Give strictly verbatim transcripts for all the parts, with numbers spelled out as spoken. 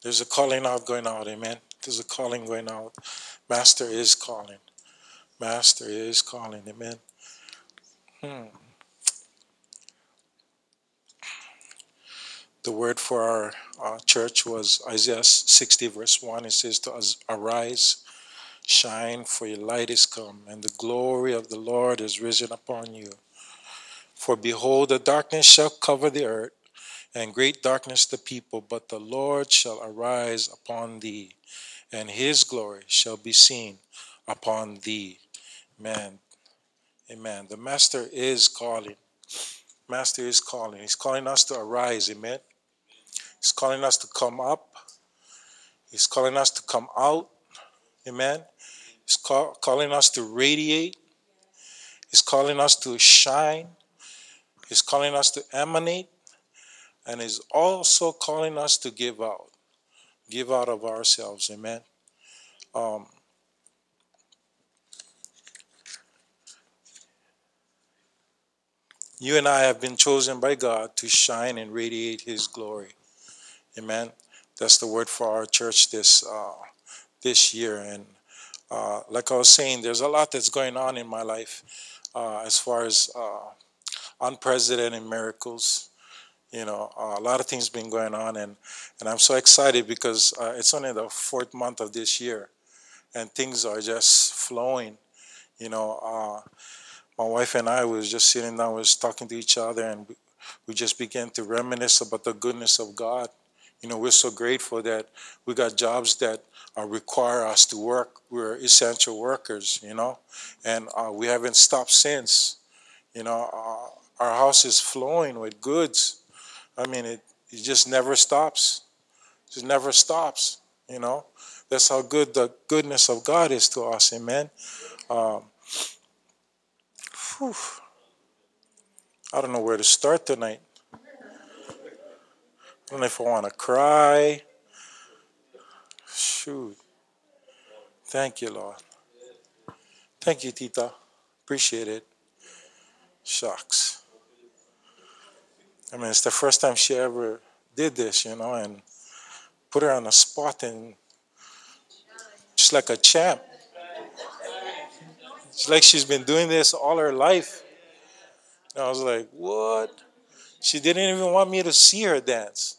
There's a calling out going out, amen. There's a calling going out. Master is calling. Master is calling, amen. Hmm. The word for our uh, church was Isaiah sixty, verse one. It says to us, arise, shine, for your light is come, and the glory of the Lord is risen upon you. For behold, the darkness shall cover the earth, and great darkness the people, but the Lord shall arise upon thee, and his glory shall be seen upon thee. Amen. Amen. The Master is calling. Master is calling. He's calling us to arise. Amen. He's calling us to come up. He's calling us to come out. Amen. He's call, calling us to radiate. He's calling us to shine. He's calling us to emanate. And he's also calling us to give out. Give out of ourselves. Amen. Um, you and I have been chosen by God to shine and radiate his glory. Amen. That's the word for our church this uh, this year. And uh, like I was saying, there's a lot that's going on in my life uh, as far as uh, unprecedented miracles. You know, uh, a lot of things been going on, and and I'm so excited because uh, it's only the fourth month of this year, and things are just flowing. You know, uh, my wife and I was just sitting down, was talking to each other, and we, we just began to reminisce about the goodness of God. You know, we're so grateful that we got jobs that uh, require us to work. We're essential workers, you know, and uh, we haven't stopped since. You know, uh, our house is flowing with goods. I mean, it, it just never stops. It just never stops, you know. That's how good the goodness of God is to us, amen. Um, whew, I don't know where to start tonight. I don't know if I want to cry. Shoot. Thank you, Lord. Thank you, Tita. Appreciate it. Shucks. I mean, it's the first time she ever did this, you know, and put her on the spot and just like a champ. It's like she's been doing this all her life. And I was like, what? She didn't even want me to see her dance.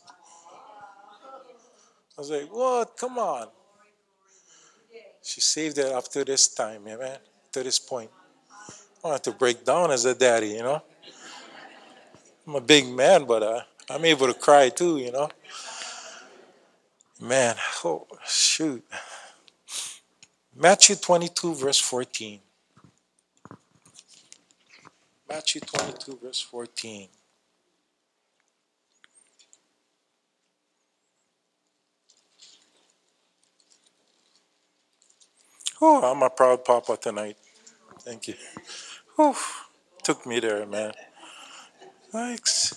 I was like, what? Come on. She saved it up to this time, yeah, man, to this point. I don't have to break down as a daddy, you know. I'm a big man, but uh, I'm able to cry too, you know. Man, oh, shoot. Matthew twenty-two, verse fourteen. Matthew twenty-two, verse fourteen. Oh, I'm a proud papa tonight. Thank you. Whew. Took me there, man. Thanks.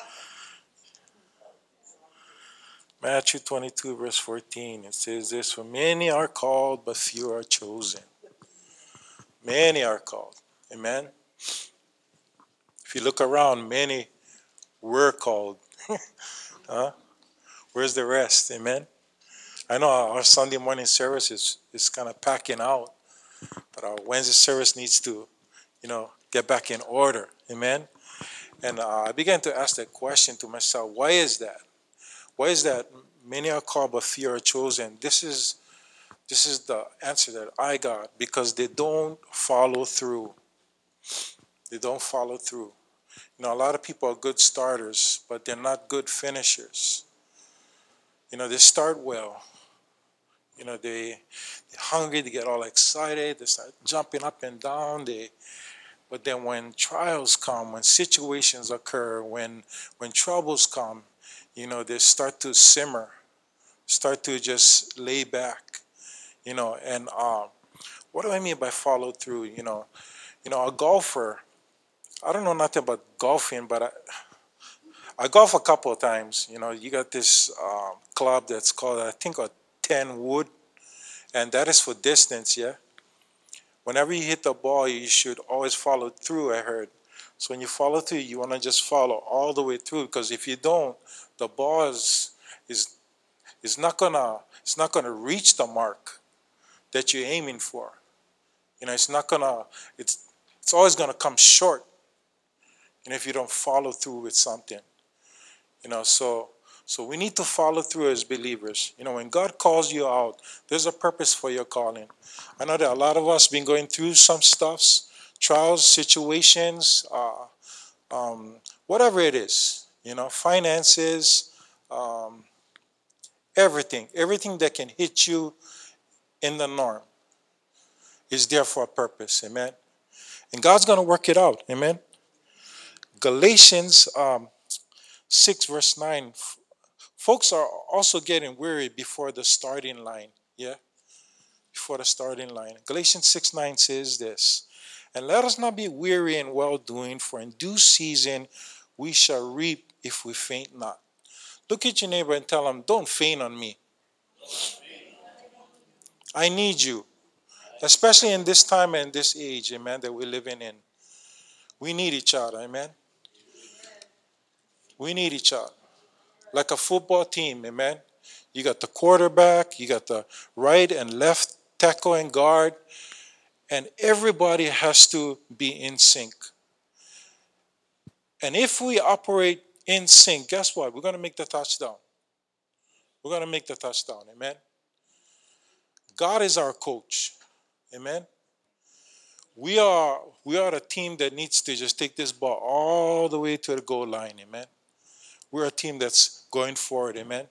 Matthew twenty-two, verse fourteen. It says this, for many are called, but few are chosen. Many are called. Amen. If you look around, many were called. Huh? Where's the rest? Amen. I know our Sunday morning service is, is kind of packing out, but our Wednesday service needs to, you know, get back in order. Amen. And uh, I began to ask that question to myself, why is that? Why is that many are called but few are chosen? This is this is the answer that I got, because they don't follow through. They don't follow through. You know, a lot of people are good starters, but they're not good finishers. You know, they start well. You know, they, they're hungry, they get all excited, they start jumping up and down. They, but then when trials come, when situations occur, when when troubles come, you know, they start to simmer, start to just lay back. You know, and uh, what do I mean by follow through? You know, you know, a golfer. I don't know nothing about golfing, but I, I golf a couple of times. You know, you got this uh, club that's called, I think, a ten wood, and that is for distance. Yeah. Whenever you hit the ball, you should always follow through. I heard. So when you follow through, you want to just follow all the way through, because if you don't, the ball is is It's not gonna, it's not gonna reach the mark that you're aiming for. You know, it's not gonna, it's it's always gonna come short. And if you don't follow through with something. You know, so so we need to follow through as believers. You know, when God calls you out, there's a purpose for your calling. I know that a lot of us been going through some stuffs, trials, situations, uh, um, whatever it is. You know, finances, um, everything, everything that can hit you in the norm is there for a purpose. Amen. And God's going to work it out. Amen. Galatians um, six verse nine. Folks are also getting weary before the starting line. Yeah? Before the starting line. Galatians six nine says this. And let us not be weary in well doing, for in due season we shall reap if we faint not. Look at your neighbor and tell him, don't faint on me. I need you. Especially in this time and this age, amen, that we're living in. We need each other, amen. We need each other. Like a football team, amen. You got the quarterback, you got the right and left tackle and guard, and everybody has to be in sync. And if we operate in sync, guess what? We're going to make the touchdown. We're going to make the touchdown, amen. God is our coach, amen. We are we are a team that needs to just take this ball all the way to the goal line, amen. We're a team that's going forward, amen.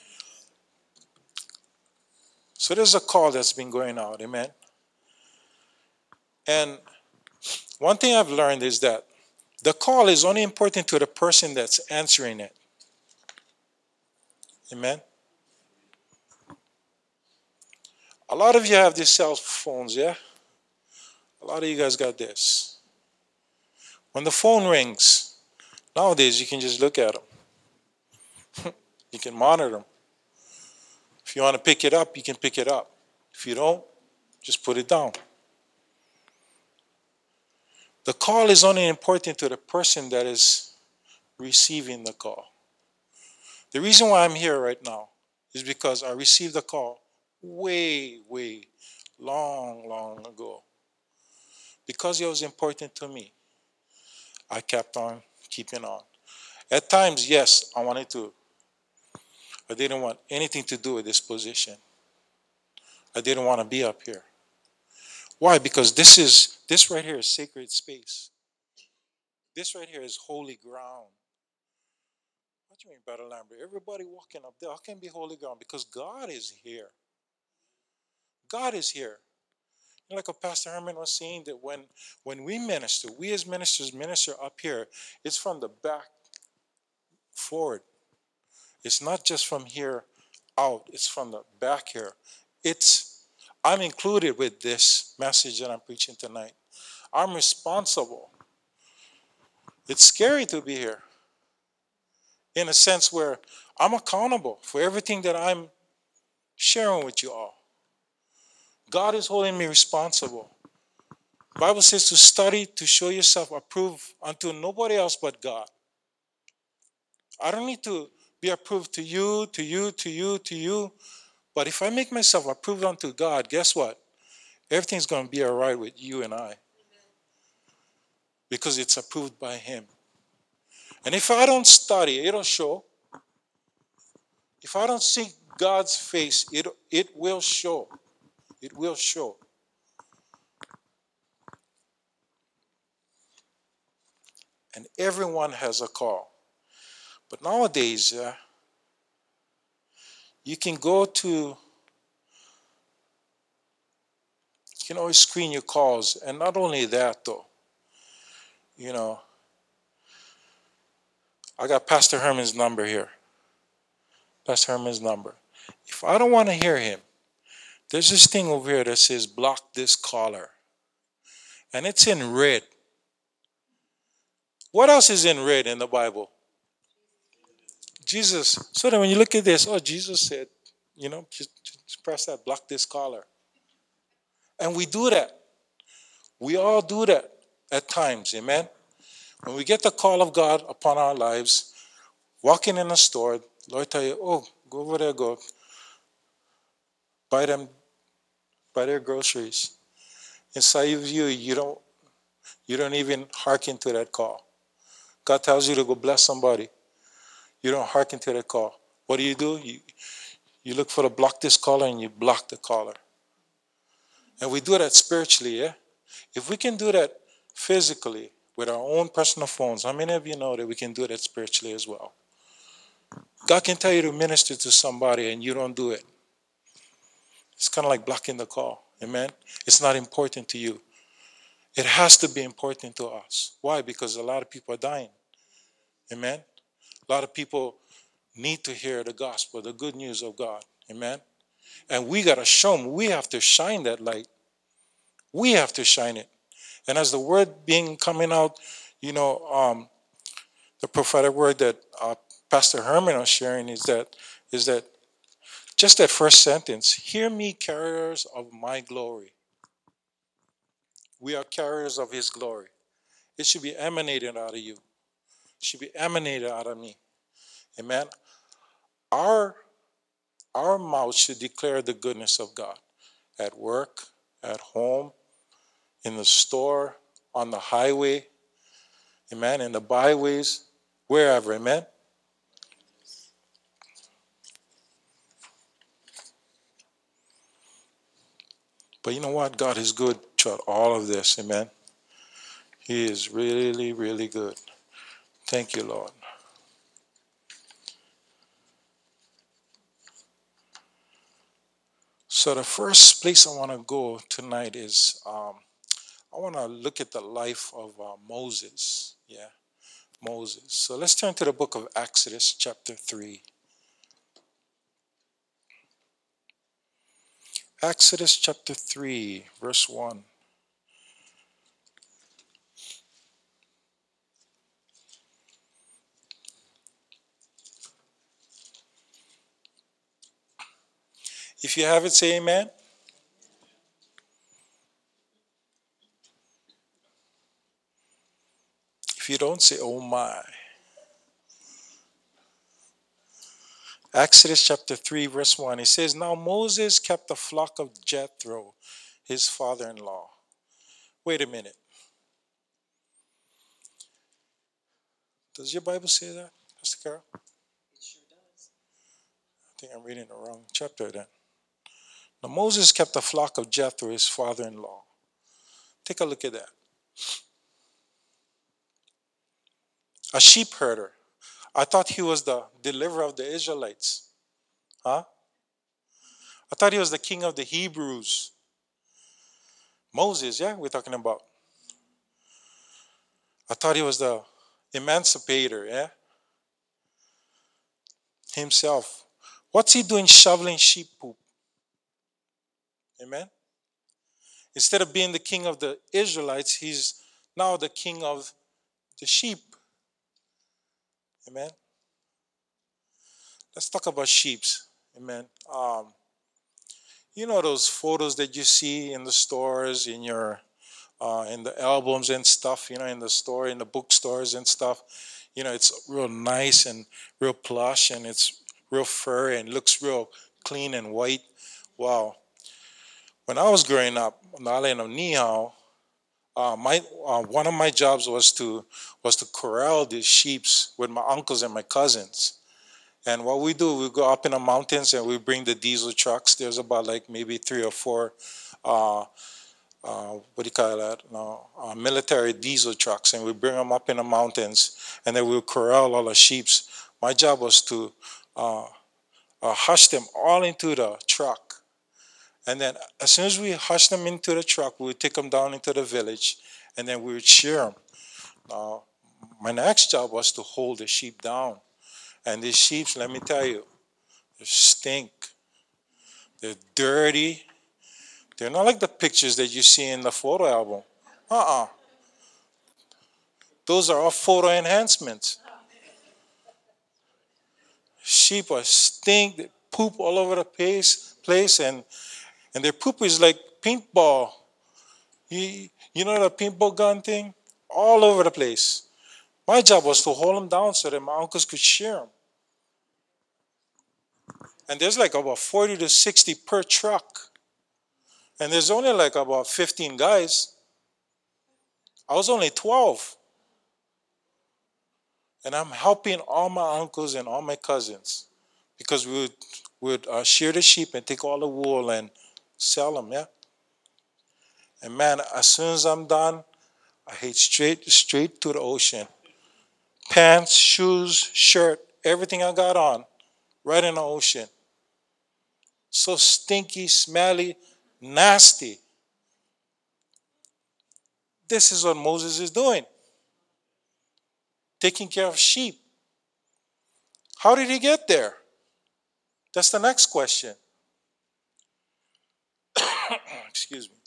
So there's a call that's been going out, amen. And one thing I've learned is that the call is only important to the person that's answering it. Amen. A lot of you have these cell phones, yeah? A lot of you guys got this. When the phone rings, nowadays you can just look at them. You can monitor them. If you want to pick it up, you can pick it up. If you don't, just put it down. The call is only important to the person that is receiving the call. The reason why I'm here right now is because I received a call way, way, long, long ago. Because it was important to me, I kept on keeping on. At times, yes, I wanted to. I didn't want anything to do with this position. I didn't want to be up here. Why? Because this is this right here is sacred space. This right here is holy ground. What do you mean, Brother Lambert? Everybody walking up there, how can it be holy ground? Because God is here. God is here. You know, like what Pastor Herman was saying, that when, when we minister, we as ministers minister up here, it's from the back forward. It's not just from here out, it's from the back here. It's, I'm included with this message that I'm preaching tonight. I'm responsible. It's scary to be here, in a sense where I'm accountable for everything that I'm sharing with you all. God is holding me responsible. The Bible says to study to show yourself approved unto nobody else but God. I don't need to be approved to you, to you, to you, to you. But if I make myself approved unto God, guess what? Everything's going to be all right with you and I. Because it's approved by Him. And if I don't study, it'll show. If I don't seek God's face, it, it will show. It will show. And everyone has a call. But nowadays, uh, you can go to, you can always screen your calls. And not only that, though, you know, I got Pastor Herman's number here. Pastor Herman's number. If I don't want to hear him, there's this thing over here that says block this caller. And it's in red. What else is in red in the Bible? Jesus. So that when you look at this, oh, Jesus said, you know, just, just press that, block this caller. And we do that. We all do that at times, amen? When we get the call of God upon our lives, walking in a store, Lord tell you, oh, go over there, go. buy them, buy their groceries. Inside of you, you don't, you don't even hearken to that call. God tells you to go bless somebody. You don't hearken to that call. What do you do? You, you look for the block this caller and you block the caller. And we do that spiritually, yeah? If we can do that physically with our own personal phones, how many of you know that we can do that spiritually as well? God can tell you to minister to somebody and you don't do it. It's kind of like blocking the call. Amen? It's not important to you. It has to be important to us. Why? Because a lot of people are dying. Amen? A lot of people need to hear the gospel, the good news of God. Amen? And we got to show them. We have to shine that light. We have to shine it. And as the word being coming out, you know, um, the prophetic word that uh, Pastor Herman was sharing is that is that just that first sentence, hear me, carriers of my glory. We are carriers of his glory. It should be emanated out of you. It should be emanated out of me. Amen. Our our mouth should declare the goodness of God at work, at home, in the store, on the highway, amen, in the byways, wherever, amen. But you know what? God is good throughout all of this, amen. He is really, really good. Thank you, Lord. So the first place I want to go tonight is um, I want to look at the life of uh, Moses. Yeah, Moses. So let's turn to the book of Exodus, chapter three. Exodus chapter three, verse one. If you have it, say amen. If you don't, say oh my. Exodus chapter three, verse one. It says, now Moses kept the flock of Jethro, his father-in-law. Wait a minute. Does your Bible say that, Pastor Carol? It sure does. I think I'm reading the wrong chapter then. Now Moses kept the flock of Jethro, his father-in-law. Take a look at that. A sheep herder. I thought he was the deliverer of the Israelites. Huh? I thought he was the king of the Hebrews. Moses, yeah, we're talking about. I thought he was the emancipator, yeah? Himself. What's he doing shoveling sheep poop? Amen? Instead of being the king of the Israelites, he's now the king of the sheep. Amen? Let's talk about sheep. Amen. Um, you know those photos that you see in the stores, in your uh, in the albums and stuff, you know, in the store, in the bookstores and stuff. You know, it's real nice and real plush and it's real fur and looks real clean and white. Wow. When I was growing up on the island of Niihau, uh, my uh, one of my jobs was to was to corral these sheep with my uncles and my cousins. And what we do, we go up in the mountains and we bring the diesel trucks. There's about like maybe three or four uh, uh, what do you call that? No, uh, military diesel trucks, and we bring them up in the mountains, and then we'll corral all the sheep. My job was to uh, uh, hush them all into the truck, and then as soon as we hush them into the truck, we would take them down into the village, and then we would shear them. Uh, my next job was to hold the sheep down, and these sheep, let me tell you, they stink. They're dirty. They're not like the pictures that you see in the photo album. Uh-uh. Those are all photo enhancements. Sheep are stink, they poop all over the place, place and, and their poop is like paintball. You, you know the paintball gun thing? All over the place. My job was to hold them down so that my uncles could shear them. And there's like about forty to sixty per truck. And there's only like about fifteen guys. I was only twelve. And I'm helping all my uncles and all my cousins because we would, would uh, shear the sheep and take all the wool and sell them, yeah? And man, as soon as I'm done, I head straight straight to the ocean. Pants, shoes, shirt, everything I got on, right in the ocean. So stinky, smelly, nasty. This is what Moses is doing, taking care of sheep. How did he get there? That's the next question. Excuse me.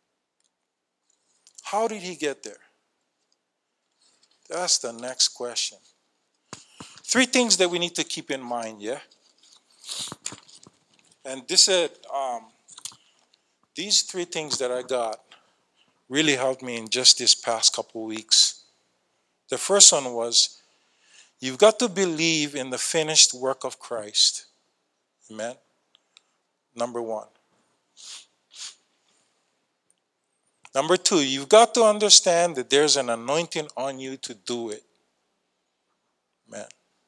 How did he get there? That's the next question. Three things that we need to keep in mind, yeah? And this is, um, these three things that I got really helped me in just this past couple weeks. The first one was, you've got to believe in the finished work of Christ. Amen? Number one. Number two, you've got to understand that there's an anointing on you to do it. Amen.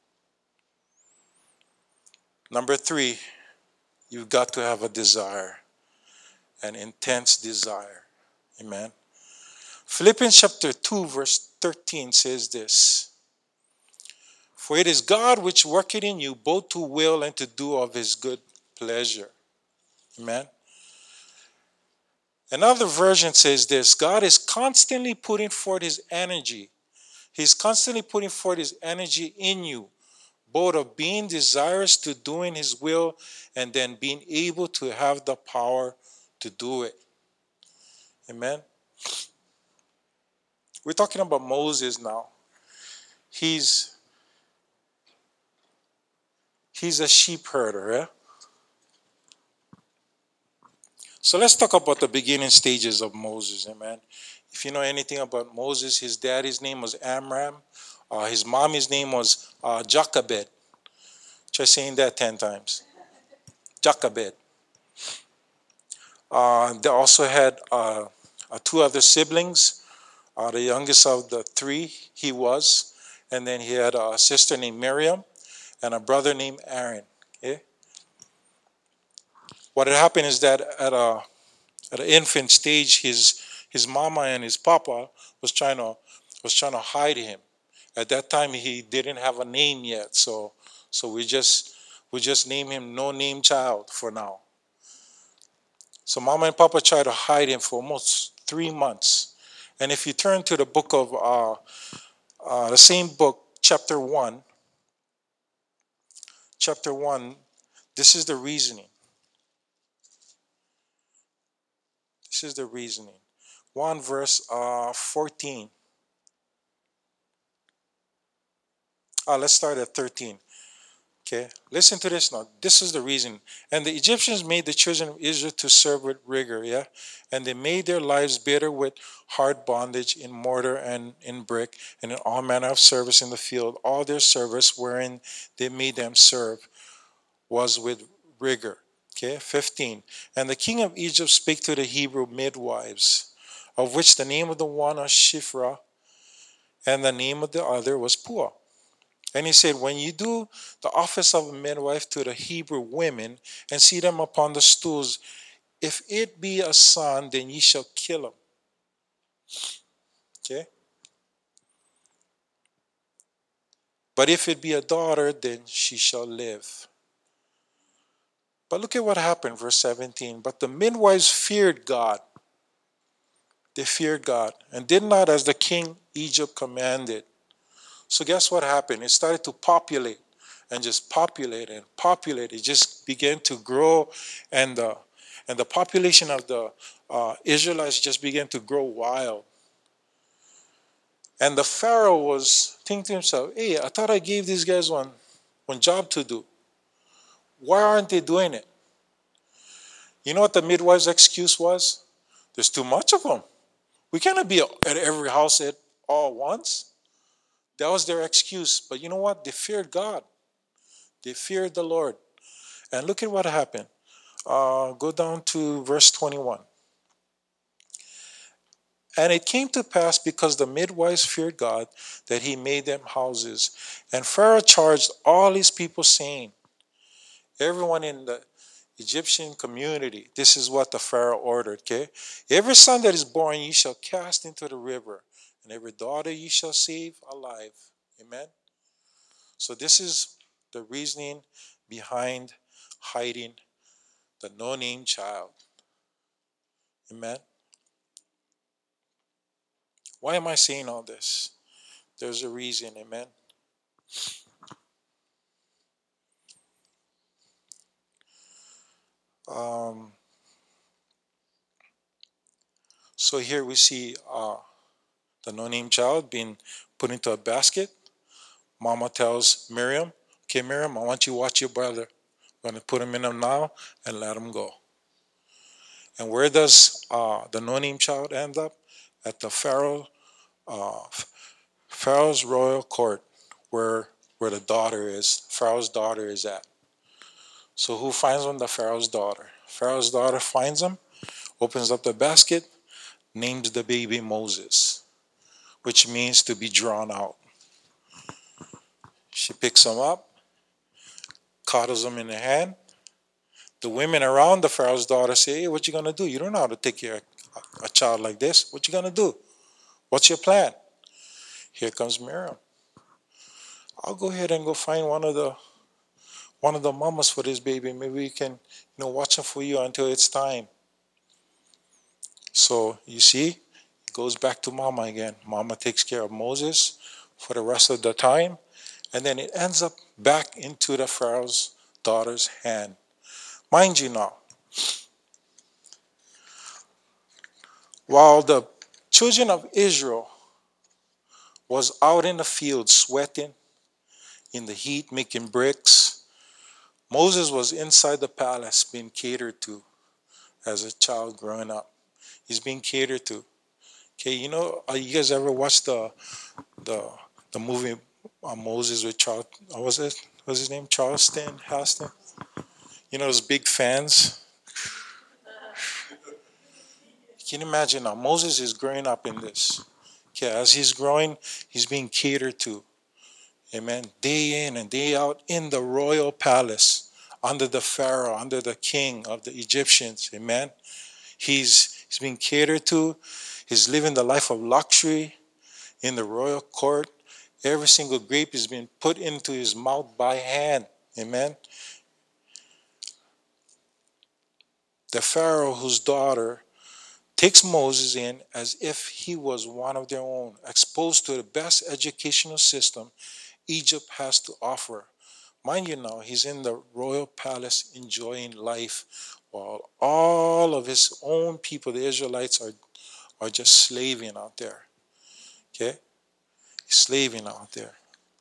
Number three, you've got to have a desire, an intense desire. Amen. Philippians chapter two, verse thirteen says this. For it is God which worketh in you both to will and to do of his good pleasure. Amen. Another version says this. God is constantly putting forth his energy. He's constantly putting forth his energy in you, both of being desirous to doing his will and then being able to have the power to do it. Amen. We're talking about Moses now. He's he's a sheep herder, yeah? So let's talk about the beginning stages of Moses, amen. If you know anything about Moses, his daddy's name was Amram. Uh, his mommy's name was uh, Jochebed. Try saying that ten times. Jochebed. Uh, they also had uh, uh, two other siblings. Uh, the youngest of the three, he was. And then he had a sister named Miriam and a brother named Aaron. Okay? What had happened is that at a at an infant stage, his his mama and his papa was trying to was trying to hide him. At that time, he didn't have a name yet, so so we just we just name him No Name Child for now. So mama and papa tried to hide him for almost three months. And if you turn to the book of uh, uh, the same book, chapter one, chapter one, this is the reasoning. This is the reasoning. one verse uh, fourteen. Uh, let's start at thirteen. Okay, listen to this now. This is the reason. And the Egyptians made the children of Israel to serve with rigor, yeah? And they made their lives bitter with hard bondage in mortar and in brick and in all manner of service in the field. All their service wherein they made them serve was with rigor. Okay, fifteen. And the king of Egypt spake to the Hebrew midwives, of which the name of the one was Shiphrah, and the name of the other was Puah. And he said, when you do the office of a midwife to the Hebrew women and see them upon the stools, if it be a son, then ye shall kill him. Okay? But if it be a daughter, then she shall live. But look at what happened, verse seventeen. But the midwives feared God. They feared God and did not as the king Egypt commanded. So guess what happened? It started to populate and just populate and populate. It just began to grow, and the and the population of the uh, Israelites just began to grow wild. And the Pharaoh was thinking to himself, "Hey, I thought I gave these guys one one job to do. Why aren't they doing it?" You know what the midwife's excuse was? There's too much of them. We cannot be at every house at all once. That was their excuse. But you know what? They feared God. They feared the Lord. And look at what happened. Uh, go down to verse twenty-one. And it came to pass, because the midwives feared God, that he made them houses. And Pharaoh charged all his people, saying, everyone in the Egyptian community, this is what the Pharaoh ordered, okay? Every son that is born ye shall cast into the river, and every daughter ye shall save alive. Amen? So this is the reasoning behind hiding the no-name child. Amen? Why am I saying all this? There's a reason, amen? Um, so here we see uh, the no-name child being put into a basket. Mama tells Miriam, okay, Miriam, I want you to watch your brother. I'm going to put him in him now and let him go. And where does uh, the no-name child end up? At the Pharaoh, uh, Pharaoh's royal court, where where the daughter is. Pharaoh's daughter is at. So who finds him? The Pharaoh's daughter. Pharaoh's daughter finds him, opens up the basket, names the baby Moses, which means to be drawn out. She picks him up, coddles him in the hand. The women around the Pharaoh's daughter say, hey, what you gonna do? You don't know how to take care of a child like this. What you gonna do? What's your plan? Here comes Miriam. I'll go ahead and go find one of the one of the mamas for this baby. Maybe we can, you know, watch him for you until it's time. So you see, it goes back to mama again. Mama takes care of Moses for the rest of the time, and then it ends up back into the Pharaoh's daughter's hand. Mind you now, while the children of Israel was out in the field sweating in the heat, making bricks, Moses was inside the palace being catered to as a child growing up. He's being catered to. Okay, you know, uh, you guys ever watched the the the movie uh, Moses with Charles? What was it? What was his name? Charleston Heston. You know, those big fans. Can you imagine now? Moses is growing up in this. Okay, as he's growing, he's being catered to. Amen. Day in and day out in the royal palace, under the Pharaoh, under the king of the Egyptians. Amen. He's he's being catered to. He's living the life of luxury in the royal court. Every single grape is being put into his mouth by hand. Amen. The Pharaoh, whose daughter takes Moses in as if he was one of their own, exposed to the best educational system Egypt has to offer. Mind you now, he's in the royal palace enjoying life while all of his own people, the Israelites, are, are just slaving out there. Okay? Slaving out there.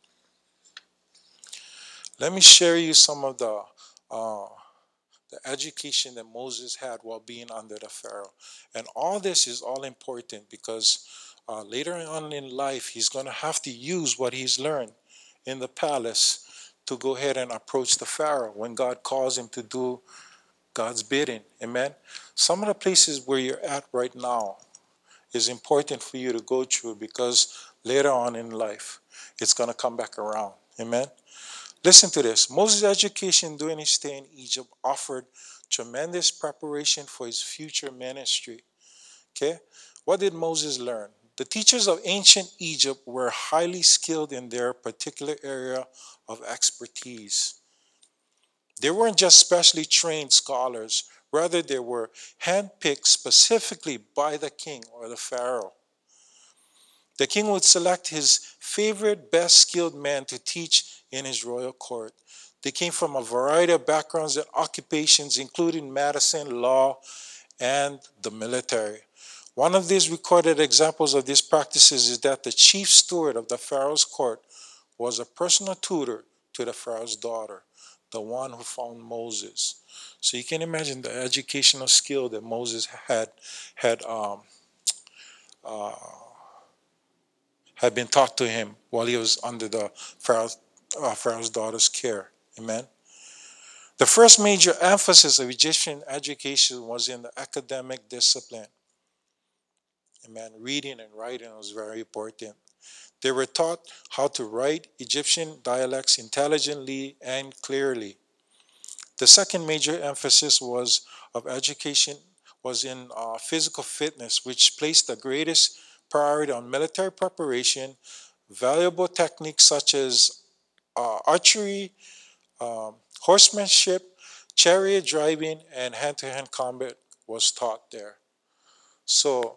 Let me share you some of the uh, the education that Moses had while being under the Pharaoh. And all this is all important because uh, later on in life, he's going to have to use what he's learned in the palace to go ahead and approach the Pharaoh when God calls him to do God's bidding. Amen. Some of the places where you're at right now is important for you to go through because later on in life, it's going to come back around. Amen. Listen to this. Moses' education during his stay in Egypt offered tremendous preparation for his future ministry. Okay? What did Moses learn? The teachers of ancient Egypt were highly skilled in their particular area of expertise. They weren't just specially trained scholars, rather, they were handpicked specifically by the king or the Pharaoh. The king would select his favorite, best skilled men to teach in his royal court. They came from a variety of backgrounds and occupations, including medicine, law, and the military. One of these recorded examples of these practices is that the chief steward of the Pharaoh's court was a personal tutor to the Pharaoh's daughter, the one who found Moses. So you can imagine the educational skill that Moses had had um, uh, had been taught to him while he was under the Pharaoh's, uh, Pharaoh's daughter's care. Amen. The first major emphasis of Egyptian education was in the academic discipline. Amen. Reading and writing was very important. They were taught how to write Egyptian dialects intelligently and clearly. The second major emphasis was of education was in uh, physical fitness, which placed the greatest priority on military preparation, valuable techniques such as uh, archery, um, horsemanship, chariot driving, and hand-to-hand combat was taught there. So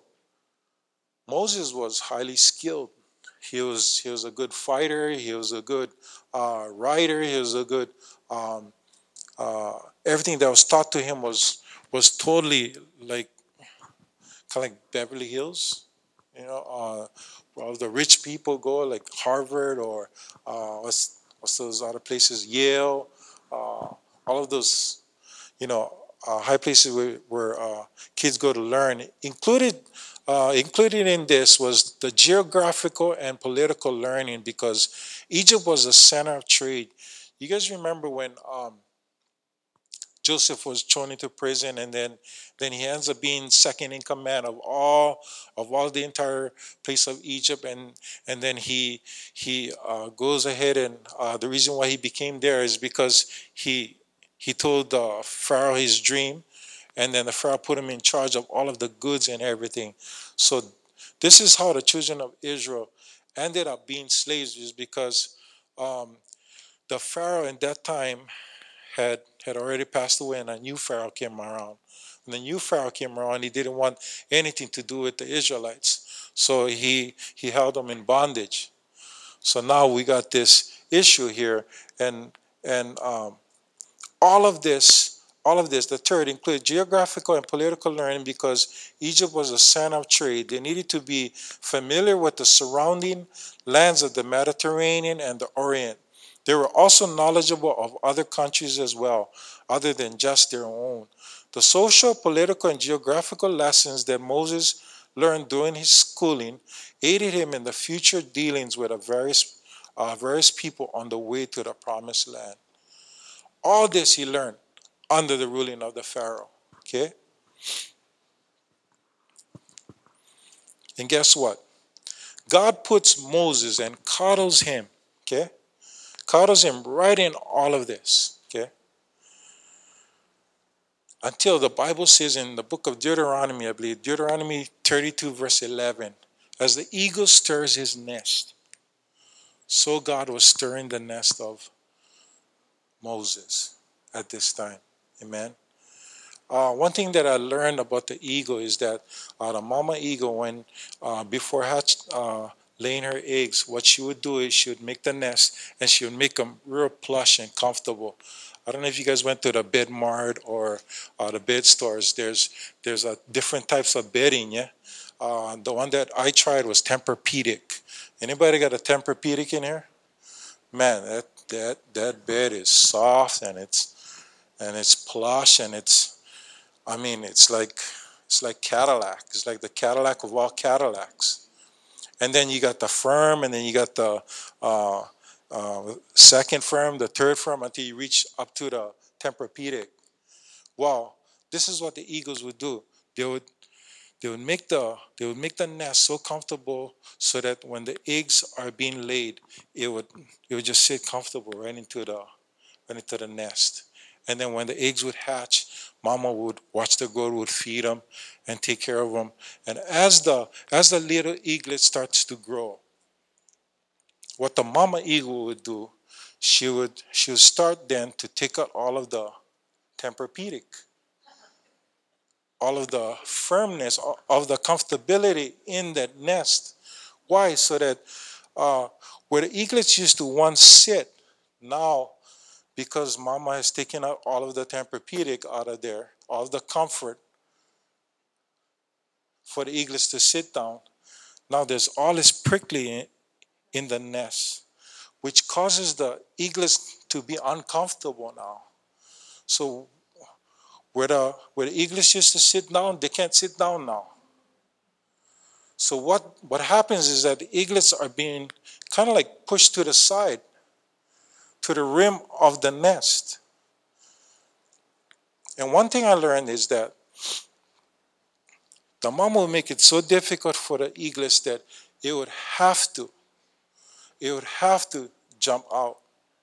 Moses was highly skilled. He was he was a good fighter. He was a good uh, writer. He was a good um, uh, everything that was taught to him was was totally like kind of like Beverly Hills. You know, uh, well, the rich people go like Harvard or uh, what's what's those other places, Yale, uh, all of those, you know, uh, high places where, where uh, kids go to learn. Included, uh, included in this was the geographical and political learning because Egypt was the center of trade. You guys remember when um, Joseph was thrown into prison, and then then he ends up being second in command of all of all the entire place of Egypt, and and then he he uh, goes ahead, and uh, the reason why he became there is because he he told uh, Pharaoh his dream, and then the Pharaoh put him in charge of all of the goods and everything. So this is how the children of Israel ended up being slaves, is because um, the Pharaoh in that time had had already passed away, and a new Pharaoh came around. When the new Pharaoh came around, he didn't want anything to do with the Israelites, so he he held them in bondage. So now we got this issue here, and and um, all of this, all of this, the third included geographical and political learning because Egypt was a center of trade. They needed to be familiar with the surrounding lands of the Mediterranean and the Orient. They were also knowledgeable of other countries as well, other than just their own. The social, political, and geographical lessons that Moses learned during his schooling aided him in the future dealings with a various, uh, various people on the way to the promised land. All this he learned under the ruling of the Pharaoh. Okay? And guess what? God puts Moses and coddles him. Okay? Coddles him right in all of this. Okay? Until the Bible says in the book of Deuteronomy, I believe, Deuteronomy thirty-two, verse eleven, as the eagle stirs his nest, so God was stirring the nest of Moses at this time. Amen? Uh, one thing that I learned about the eagle is that uh, the mama eagle, when uh, before hatch, uh, laying her eggs, what she would do is she would make the nest and she would make them real plush and comfortable. I don't know if you guys went to the Bed Mart or uh, the bed stores. There's there's a different types of bedding. Yeah, uh, the one that I tried was Tempur-Pedic. Anybody got a Tempur-Pedic in here? Man, that that that bed is soft and it's and it's plush and it's I mean, it's like it's like Cadillac. It's like the Cadillac of all Cadillacs. And then you got the firm, and then you got the uh, uh, second firm, the third firm, until you reach up to the Tempur-Pedic. Wow, this is what the eagles would do. They would they would make the they would make the nest so comfortable so that when the eggs are being laid, it would it would just sit comfortable right into the right into the nest. And then when the eggs would hatch, mama would watch the girl, would feed them and take care of them. And as the as the little eaglet starts to grow, what the mama eagle would do, she would she would start then to take out all of the Tempur-Pedic, all of the firmness, of the comfortability in that nest. Why? So that uh, where the eaglets used to once sit, now because mama has taken out all of the Tempur-Pedic out of there, all of the comfort for the eaglets to sit down, now there's all this prickly in, in the nest, which causes the eaglets to be uncomfortable now. So where the, where the eaglets used to sit down, they can't sit down now. So what, what happens is that the eaglets are being kind of like pushed to the side, to the rim of the nest. And one thing I learned is that the mom will make it so difficult for the eaglets that it would have to, it would have to jump out.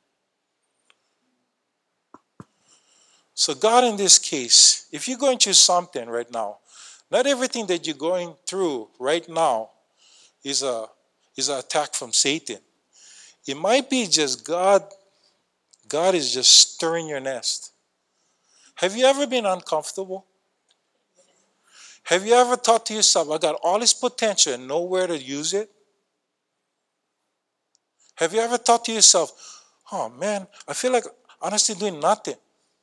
So God, in this case, if you're going through something right now, not everything that you're going through right now is a is an attack from Satan. It might be just God. God is just stirring your nest. Have you ever been uncomfortable? Have you ever thought to yourself, I got all this potential and nowhere to use it? Have you ever thought to yourself, oh man, I feel like honestly doing nothing.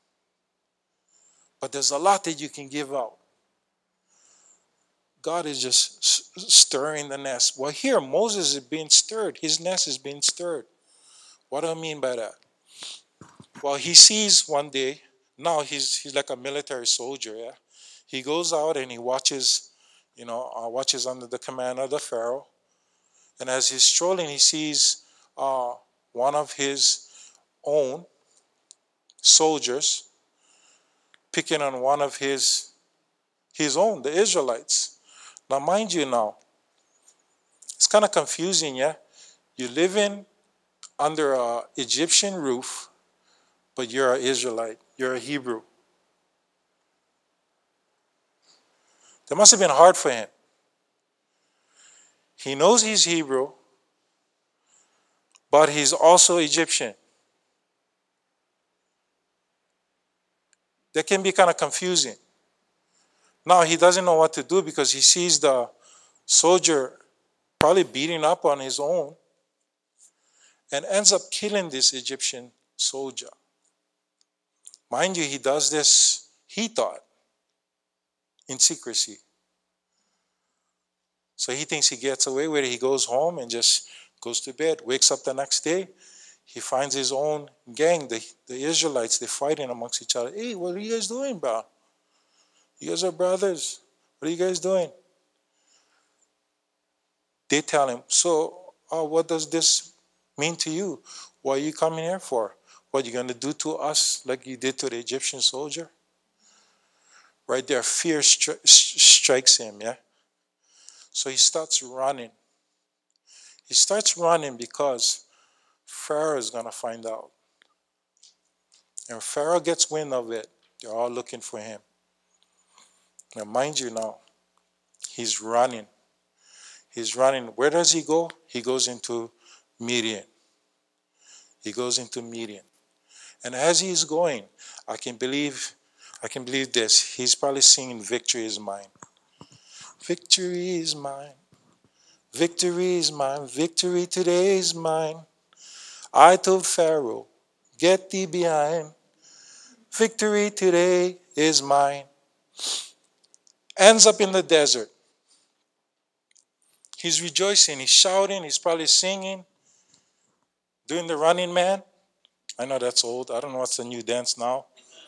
But there's a lot that you can give out. God is just stirring the nest. Well, here Moses is being stirred. His nest is being stirred. What do I mean by that? Well, he sees one day, now he's he's like a military soldier, yeah. He goes out and he watches, you know, uh, watches under the command of the Pharaoh. And as he's strolling, he sees uh, one of his own soldiers picking on one of his his own, the Israelites. Now, mind you, now it's kind of confusing, yeah. You live in under a Egyptian roof, but you're an Israelite. You're a Hebrew. That must have been hard for him. He knows he's Hebrew, but he's also Egyptian. That can be kind of confusing. Now he doesn't know what to do because he sees the soldier probably beating up on his own and ends up killing this Egyptian soldier. Mind you, he does this, he thought, in secrecy. So he thinks he gets away with it. He goes home and just goes to bed, wakes up the next day. He finds his own gang, the, the Israelites, they're fighting amongst each other. Hey, what are you guys doing, bro? You guys are brothers. What are you guys doing? They tell him, so uh, what does this mean to you? What are you coming here for? What are you going to do to us like you did to the Egyptian soldier? Right there, fear stri- strikes him, yeah? So he starts running. He starts running because Pharaoh is going to find out. And Pharaoh gets wind of it. They're all looking for him. Now, mind you now, he's running. He's running. Where does he go? He goes into Midian. He goes into Midian. And as he's going, I can believe, I can believe this. He's probably singing, "Victory is mine. Victory is mine. Victory is mine. Victory today is mine. I told Pharaoh, get thee behind. Victory today is mine." Ends up in the desert. He's rejoicing. He's shouting. He's probably singing, doing the running man. I know that's old. I don't know what's the new dance now.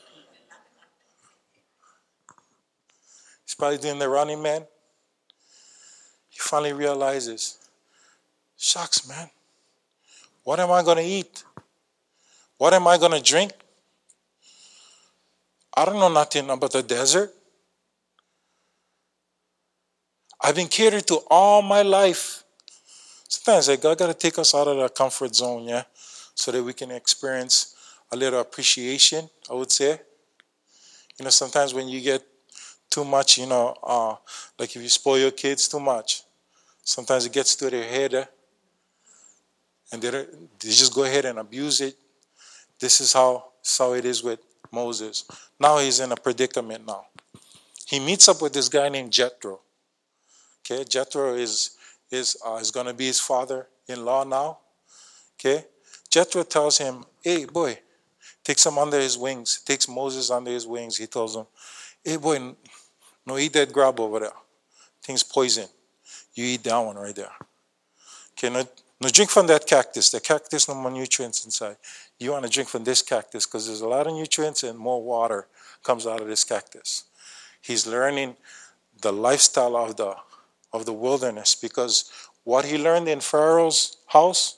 He's probably doing the running man. He finally realizes, shucks, man. What am I going to eat? What am I going to drink? I don't know nothing about the desert. I've been catered to all my life. Sometimes like, God got to take us out of the comfort zone, yeah, so that we can experience a little appreciation, I would say. You know, sometimes when you get too much, you know, uh, like if you spoil your kids too much, sometimes it gets to their head, eh, and they, they just go ahead and abuse it. This is how, this is how it is with Moses. Now he's in a predicament now. He meets up with this guy named Jethro. Okay, Jethro is is uh, is going to be his father-in-law now. Okay, Jethro tells him, "Hey, boy," takes him under his wings. Takes Moses under his wings. He tells him, "Hey, boy, no eat that grub over there. Thing's poison. You eat that one right there. Okay, no, no drink from that cactus. The cactus no more nutrients inside. You want to drink from this cactus because there's a lot of nutrients and more water comes out of this cactus." He's learning the lifestyle of the of the wilderness because what he learned in Pharaoh's house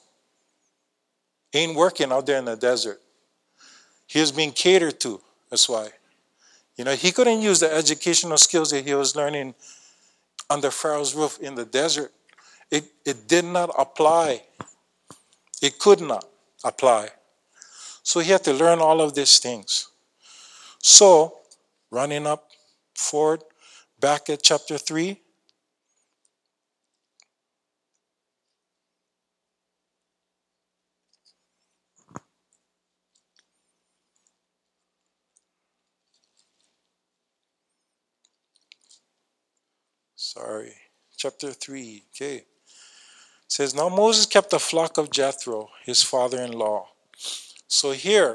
ain't working out there in the desert. He is being catered to. That's why. You know, he couldn't use the educational skills that he was learning under Pharaoh's roof in the desert. It, it did not apply. It could not apply. So he had to learn all of these things. So, running up forward, back at chapter three. Sorry. Chapter three. Okay. It says, now Moses kept a flock of Jethro, his father-in-law. So here,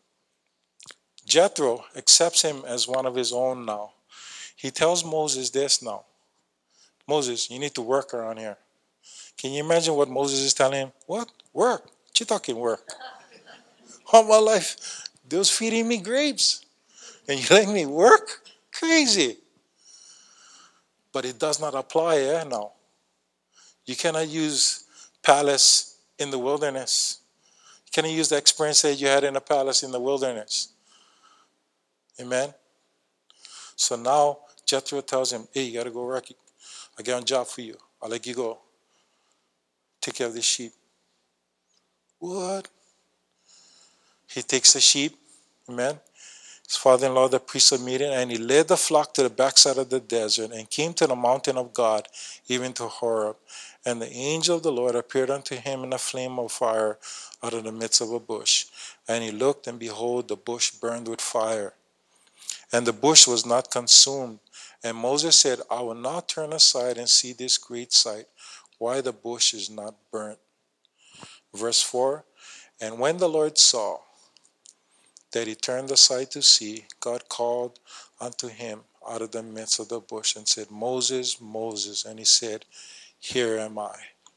Jethro accepts him as one of his own now. He tells Moses this now. Moses, you need to work around here. Can you imagine what Moses is telling him? What? Work? What you talking work? All my life, they was feeding me grapes. And you letting me work? Crazy. But it does not apply, eh, now. You cannot use palace in the wilderness. You cannot use the experience that you had in a palace in the wilderness. Amen? So now Jethro tells him, hey, you got to go work. I got a job for you. I'll let you go. Take care of the sheep. What? He takes the sheep. Amen? His father-in-law, the priest of Midian, and he led the flock to the backside of the desert and came to the mountain of God, even to Horeb. And the angel of the Lord appeared unto him in a flame of fire out of the midst of a bush. And he looked, and behold, the bush burned with fire. And the bush was not consumed. And Moses said, I will not turn aside and see this great sight, why the bush is not burnt. Verse four, and when the Lord saw that he turned aside to see, God called unto him out of the midst of the bush and said, Moses, Moses. And he said, here am I.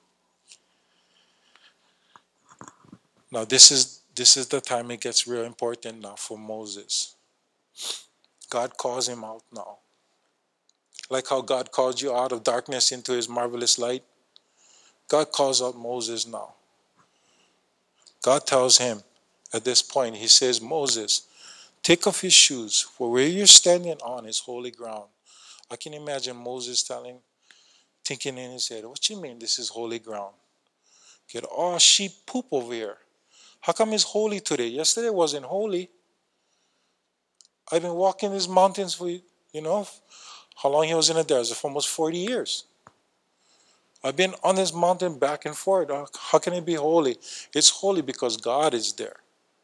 Now this is this is the time it gets real important now for Moses. God calls him out now. Like how God called you out of darkness into his marvelous light. God calls out Moses now. God tells him at this point, he says, Moses, take off your shoes, for where you're standing on is holy ground. I can imagine Moses telling, thinking in his head, what you mean this is holy ground? Get all sheep poop over here. How come it's holy today? Yesterday wasn't holy. I've been walking these mountains for, you know, how long he was in the desert? For almost forty years. I've been on this mountain back and forth. How can it be holy? It's holy because God is there.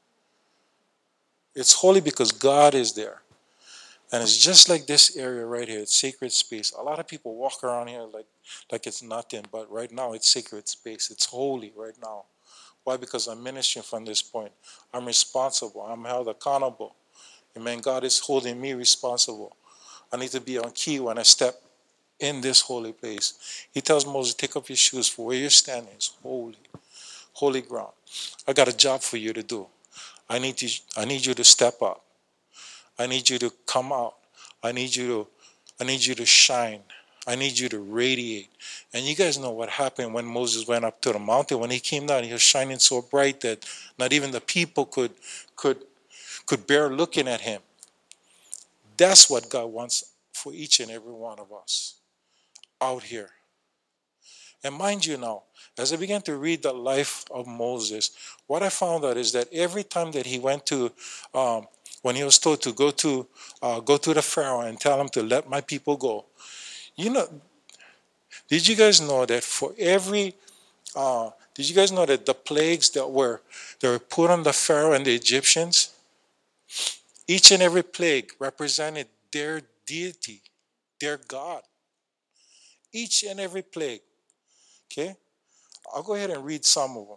It's holy because God is there. And it's just like this area right here. It's sacred space. A lot of people walk around here like, like it's nothing. But right now, it's sacred space. It's holy right now. Why? Because I'm ministering from this point. I'm responsible. I'm held accountable. Amen. God is holding me responsible. I need to be on key when I step in this holy place. He tells Moses, take off your shoes, for where you're standing is holy. Holy ground. I got a job for you to do. I need you, I need you to step up. I need you to come out. I need you to, I need you to shine. I need you to radiate. And you guys know what happened when Moses went up to the mountain. When he came down, he was shining so bright that not even the people could could could bear looking at him. That's what God wants for each and every one of us out here. And mind you now, as I began to read the life of Moses, what I found out is that every time that he went to, um, when he was told to go to uh, go to the Pharaoh and tell him to let my people go, you know, did you guys know that for every, uh, did you guys know that the plagues that were that were put on the Pharaoh and the Egyptians, each and every plague represented their deity, their God. Each and every plague. Okay? I'll go ahead and read some of them.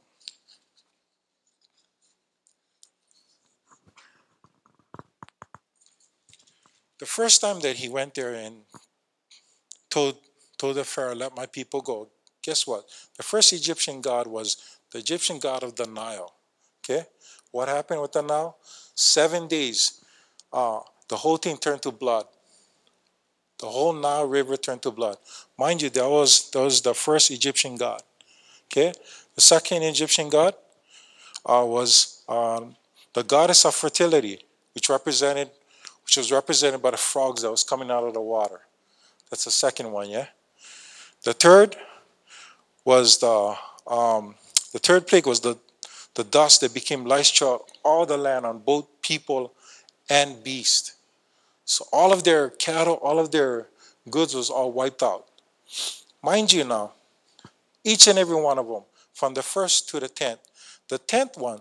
The first time that he went there and told, told the Pharaoh, let my people go, guess what? The first Egyptian god was the Egyptian god of the Nile. Okay? What happened with the Nile? Seven days, uh, the whole thing turned to blood. The whole Nile River turned to blood. Mind you, that was, that was the first Egyptian god. Okay? The second Egyptian god uh, was um, the goddess of fertility, which represented which was represented by the frogs that was coming out of the water. That's the second one, yeah? The third was the um, the third plague was the, the dust that became lice throughout all the land on both people and beast. So all of their cattle, all of their goods was all wiped out. Mind you now, each and every one of them, from the first to the tenth. The tenth one,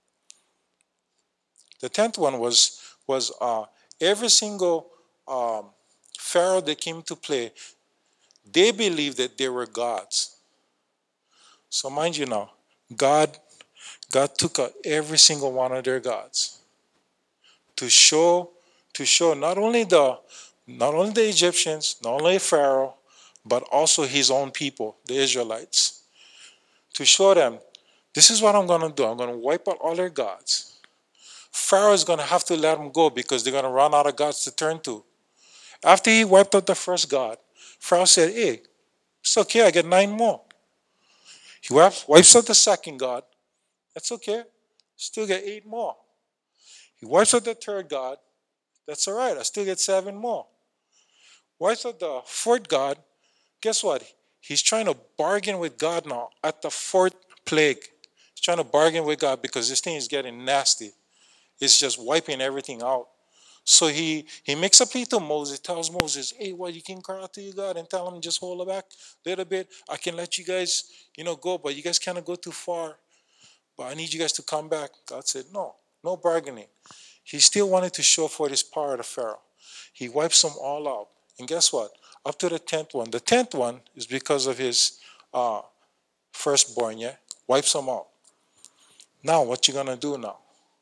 the tenth one was was uh, every single um, pharaoh that came to play. They believed that they were gods. So mind you now, God God took out every single one of their gods to show to show not only the not only the Egyptians, not only Pharaoh, but also his own people, the Israelites, to show them this is what I'm going to do. I'm going to wipe out all their gods. Pharaoh is going to have to let them go because they're going to run out of gods to turn to. After he wiped out the first god, Pharaoh said, "Hey, it's okay. I get nine more." He wipes, wipes out the second god. That's okay. Still get eight more. He wipes out the third god. That's all right. I still get seven more. Wipes out the fourth god. Guess what? He's trying to bargain with God now at the fourth plague. He's trying to bargain with God because this thing is getting nasty. It's just wiping everything out. So he he makes a plea to Moses, tells Moses, "Hey, what, you can cry out to your God and tell him just hold it back a little bit. I can let you guys, you know, go, but you guys cannot go too far. But I need you guys to come back." God said, "No, no bargaining." He still wanted to show forth his power to Pharaoh. He wipes them all out. And guess what? Up to the tenth one. The tenth one is because of his uh, firstborn, yeah? Wipes them out. Now, what you gonna do now?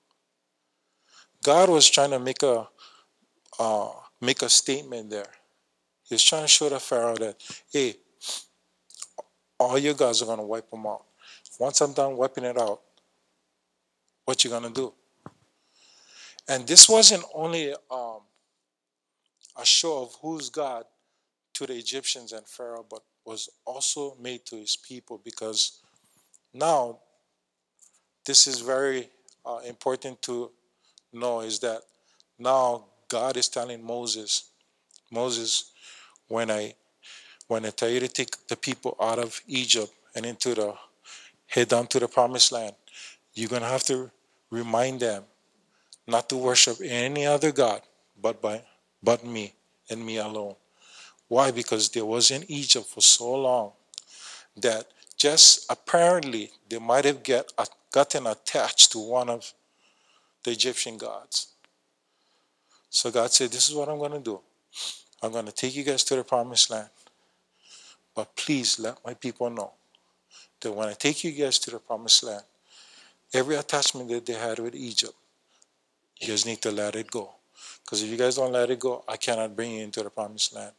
God was trying to make a uh, make a statement there. He was trying to show the Pharaoh that, hey, all you guys are gonna wipe them out. Once I'm done wiping it out, what you gonna do? And this wasn't only um, a show of who's God to the Egyptians and Pharaoh, but was also made to his people because now this is very uh, important to know is that now God is telling Moses, Moses, when I when I tell you to take the people out of Egypt and into the head down to the promised land, you're gonna have to remind them not to worship any other God but by but me and me alone. Why? Because they was in Egypt for so long that just apparently they might have get, uh, gotten attached to one of the Egyptian gods. So God said, this is what I'm going to do. I'm going to take you guys to the promised land. But please let my people know that when I take you guys to the promised land, every attachment that they had with Egypt, you guys need to let it go. Because if you guys don't let it go, I cannot bring you into the promised land.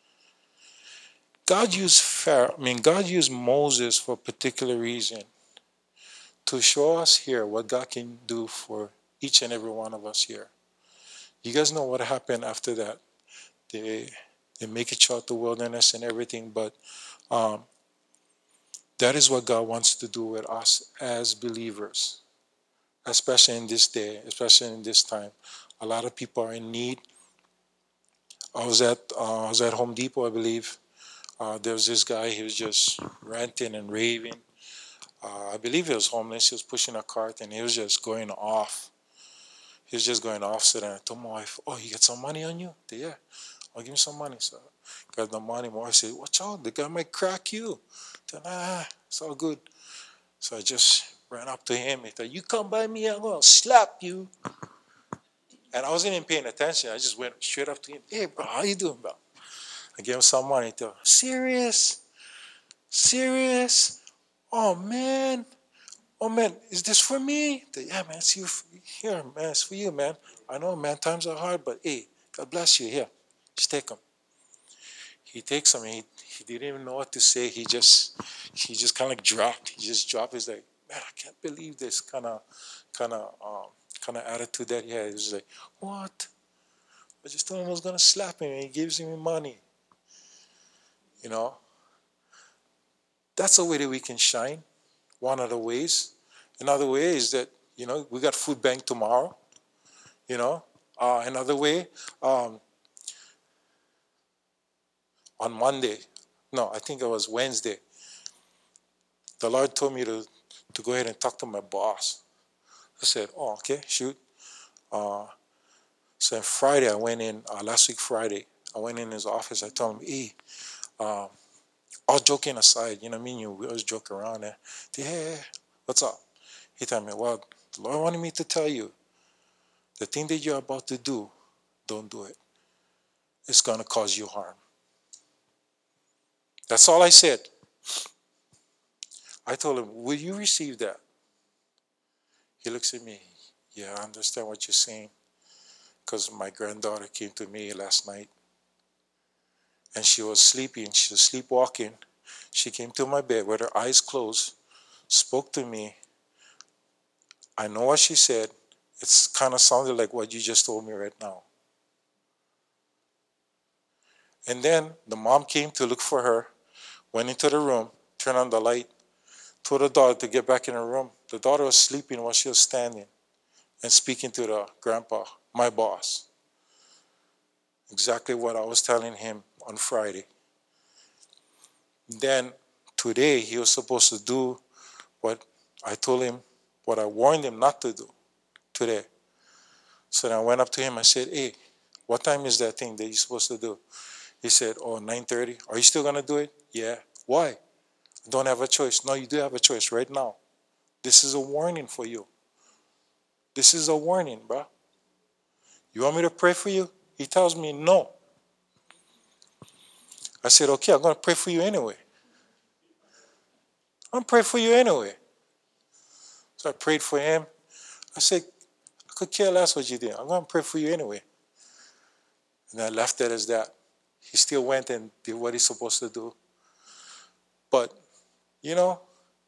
God used Pharaoh, I mean, God used Moses for a particular reason to show us here what God can do for each and every one of us here. You guys know what happened after that. They they make it throughout the wilderness and everything, but um, that is what God wants to do with us as believers, especially in this day, especially in this time. A lot of people are in need. I was at uh, I was at Home Depot, I believe. Uh, there was this guy. He was just ranting and raving. Uh, I believe he was homeless. He was pushing a cart and he was just going off. He was just going off. So then I told my wife, "Oh, you got some money on you?" I said, "Yeah, I'll give me some money." So I got the money. My wife said, "Watch out, the guy might crack you." I said, "Nah, it's all good." So I just ran up to him. He said, "You come by me, I'm going to slap you." And I wasn't even paying attention. I just went straight up to him. "Hey, bro, how you doing, bro?" I gave him some money. He said, "Serious? Serious? Oh, man. Oh, man, is this for me?" I said, "Yeah, man, it's you here, man. It's for you, man. I know, man, times are hard, but hey, God bless you. Here, just take them." He takes them. He, he didn't even know what to say. He just he just kind of like dropped. He just dropped. He's like, "Man, I can't believe this kind of kind of um, kind of attitude that he had." He was like, "What? I just told him I was gonna slap him, and he gives me money." You know, that's a way that we can shine. One of the ways. Another way is that you know we got food bank tomorrow. You know, Uh, another way, um, on Monday, no, I think it was Wednesday, the Lord told me to, to go ahead and talk to my boss. I said, oh, okay, shoot. Uh, so Friday, I went in, uh, last week Friday, I went in his office. I told him, hey, um, all joking aside, you know what I mean? You, we always joke around there. Yeah, what's up? He told me, well, the Lord wanted me to tell you, the thing that you're about to do, don't do it. It's going to cause you harm. That's all I said. I told him, will you receive that? He looks at me. Yeah, I understand what you're saying. Because my granddaughter came to me last night and she was sleeping. She was sleepwalking. She came to my bed with her eyes closed, spoke to me. I know what she said. It's kind of sounded like what you just told me right now. And then the mom came to look for her, went into the room, turned on the light, told the daughter to get back in her room. The daughter was sleeping while she was standing and speaking to the grandpa, my boss. Exactly what I was telling him on Friday. Then today he was supposed to do what I told him, what I warned him not to do today. So then I went up to him. I said, hey, what time is that thing that you're supposed to do? He said, oh, nine thirty. Are you still going to do it? Yeah. Why? I don't have a choice. No, you do have a choice right now. This is a warning for you. This is a warning, bro. You want me to pray for you? He tells me no. I said, okay, I'm going to pray for you anyway. I'm going to pray for you anyway. So I prayed for him. I said, I could care less what you did. I'm going to pray for you anyway. And I left it as that. He still went and did what he's supposed to do. But, you know,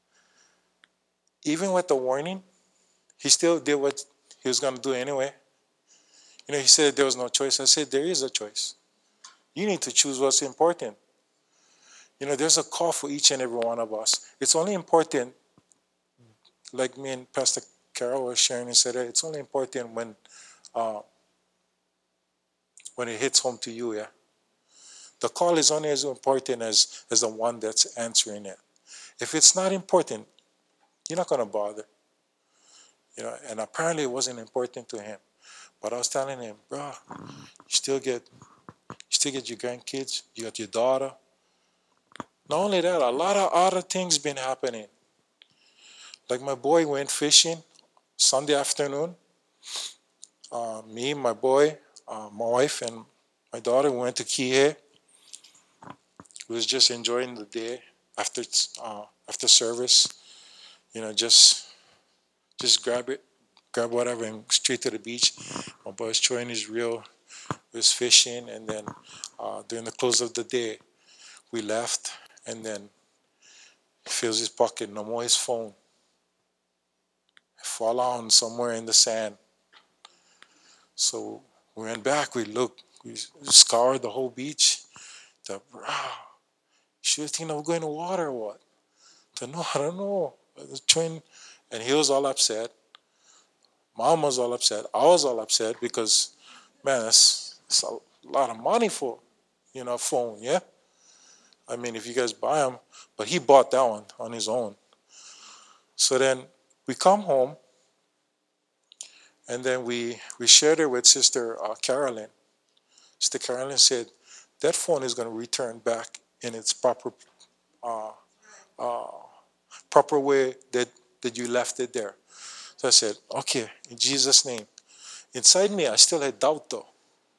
even with the warning, he still did what he was going to do anyway. You know, he said there was no choice. I said, there is a choice. You need to choose what's important. You know, there's a call for each and every one of us. It's only important, like me and Pastor Carol were sharing and said, it's only important when uh, when it hits home to you, yeah. The call is only as important as, as the one that's answering it. If it's not important, you're not going to bother. You know, and apparently it wasn't important to him. But I was telling him, bro, you still get you still get your grandkids, you got your daughter. Not only that, a lot of other things been happening. Like my boy went fishing Sunday afternoon. Uh, me, my boy, uh, my wife, and my daughter went to Kihei. We was just enjoying the day after uh, after service. You know, just just grab it, grab whatever, and straight to the beach. My boy was throwing his reel, was fishing, and then uh, during the close of the day, we left, and then he feels his pocket, no more his phone. Fall on somewhere in the sand. So we went back, we looked, we scoured the whole beach. The, wow, should have think we're going to water or what? The, no, I don't know. The twin, and he was all upset. Mom was all upset. I was all upset because, man, that's, that's a lot of money for, you know, a phone, yeah? I mean, if you guys buy them, but he bought that one on his own. So then we come home, and then we, we shared it with Sister uh, Carolyn. Sister Carolyn said, that phone is going to return back in its proper uh, uh, proper way that, that you left it there. So I said, okay, in Jesus' name. Inside me, I still had doubt though.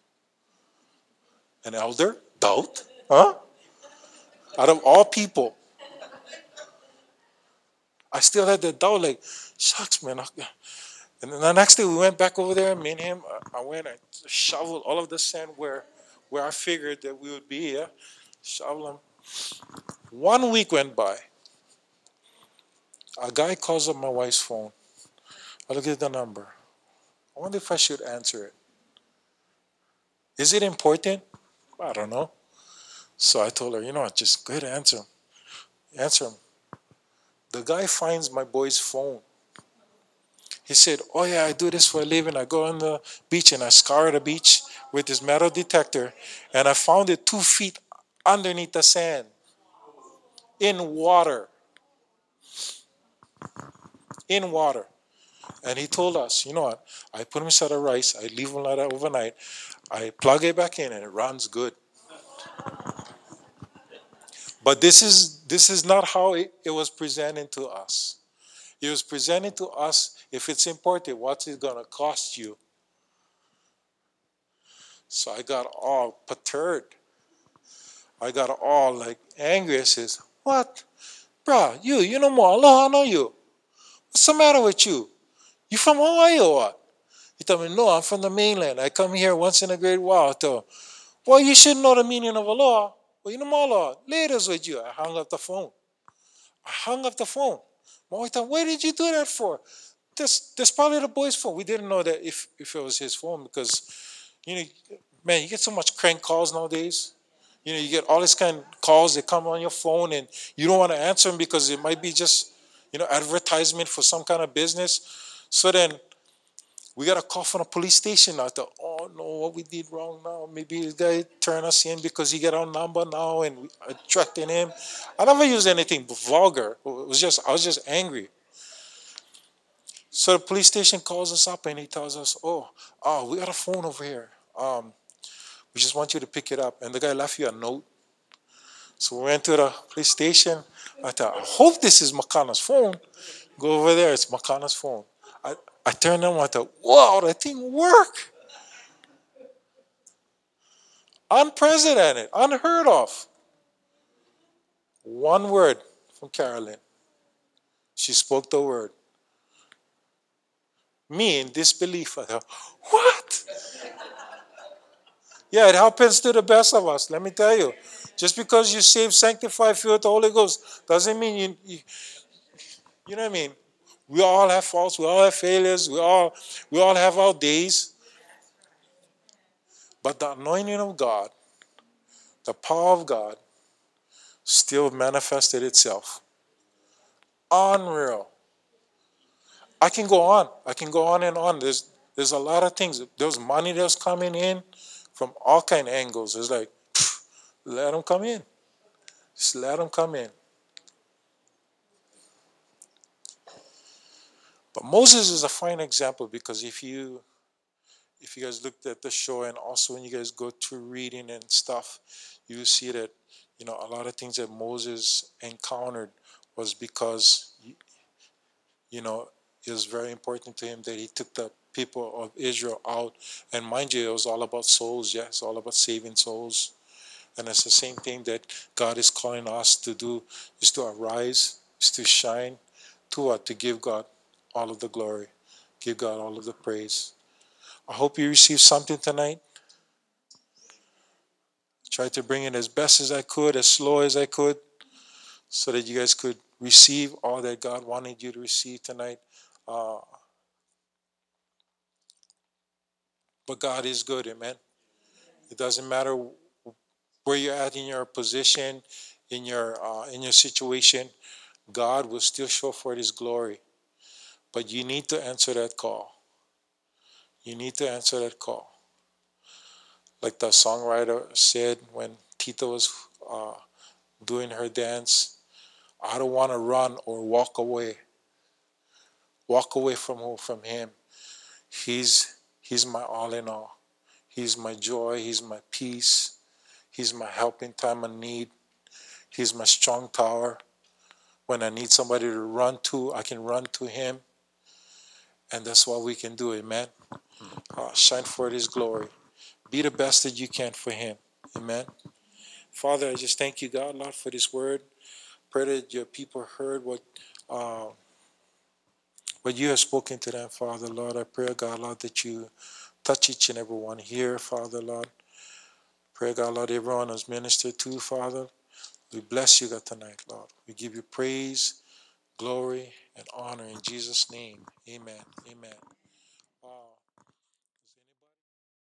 An elder? Doubt? Huh? Out of all people. I still had that doubt, like, shucks, man. And then the next day we went back over there, me and him, I went and shoveled all of the sand where where I figured that we would be, yeah? Shovel them. One week went by. A guy calls up my wife's phone. I look at the number. I wonder if I should answer it. Is it important? I don't know. So I told her, you know what, just go ahead and answer him. Answer him. The guy finds my boy's phone. He said, oh yeah, I do this for a living. I go on the beach and I scour the beach with this metal detector, and I found it two feet underneath the sand in water. In water. And he told us, you know what? I put him inside of rice. I leave him like that overnight. I plug it back in and it runs good. But this is this is not how it, it was presented to us. It was presented to us, if it's imported, what's it going to cost you? So I got all perturbed. I got all like angry. I says, what? Bruh, you, you know more. Aloha, I know you. What's the matter with you? You from Hawaii or what? He told me, no, I'm from the mainland. I come here once in a great while. I told him, well, you should know the meaning of aloha. Well, you know more aloha. Later's with you. I hung up the phone. I hung up the phone. My wife told me, where did you do that for? That's, that's probably the boy's phone. We didn't know that if, if it was his phone because, you know, man, you get so much crank calls nowadays. You know, you get all this kind of calls that come on your phone and you don't want to answer them because it might be just, you know, advertisement for some kind of business. So then we got a call from a police station. I thought, oh no, what we did wrong now. Maybe this guy turned us in because he got our number now and we attracting him. I never used anything vulgar. It was just, I was just angry. So the police station calls us up and he tells us, oh, oh, we got a phone over here. Um, we just want you to pick it up. And the guy left you a note. So we went to the police station. I thought, I hope this is Makana's phone. Go over there, it's Makana's phone. I, I turned on, I thought, wow, that thing worked. Unprecedented, unheard of. One word from Carolyn. She spoke the word. Me in disbelief. I thought, what? Yeah, it happens to the best of us, let me tell you. Just because you saved, sanctified, filled with the Holy Ghost doesn't mean you, you, you know what I mean? We all have faults, we all have failures, we all, we all have our days. But the anointing of God, the power of God, still manifested itself. Unreal. I can go on. I can go on and on. There's there's a lot of things. There's money that's coming in from all kind of angles. It's like, pff, let them come in. Just let them come in. But Moses is a fine example because if you if you guys looked at the show and also when you guys go to reading and stuff, you see that, you know, a lot of things that Moses encountered was because, you know, it was very important to him that he took the people of Israel out. And mind you, it was all about souls. Yeah, it's all about saving souls. And it's the same thing that God is calling us to do, is to arise, is to shine, to what? To give God all of the glory, give God all of the praise. I hope you received something tonight. Tried to bring it as best as I could, as slow as I could, so that you guys could receive all that God wanted you to receive tonight. Uh, but God is good, amen. It doesn't matter where you're at in your position, in your uh, in your situation. God will still show forth His glory. But you need to answer that call. You need to answer that call. Like the songwriter said when Tita was uh, doing her dance, I don't want to run or walk away. Walk away from from Him. He's He's my all in all. He's my joy. He's my peace. He's my help in time of need. He's my strong tower. When I need somebody to run to, I can run to Him. And that's what we can do, amen. Uh, shine forth His glory. Be the best that you can for Him, amen. Father, I just thank you, God, Lord, for this word. Pray that your people heard what uh, what you have spoken to them, Father, Lord. I pray, God, Lord, that you touch each and every one here, Father, Lord. Pray, God, Lord, everyone who's ministered to, Father. We bless you, God, tonight, Lord. We give you praise, glory, and honor in Jesus' name. Amen. Amen.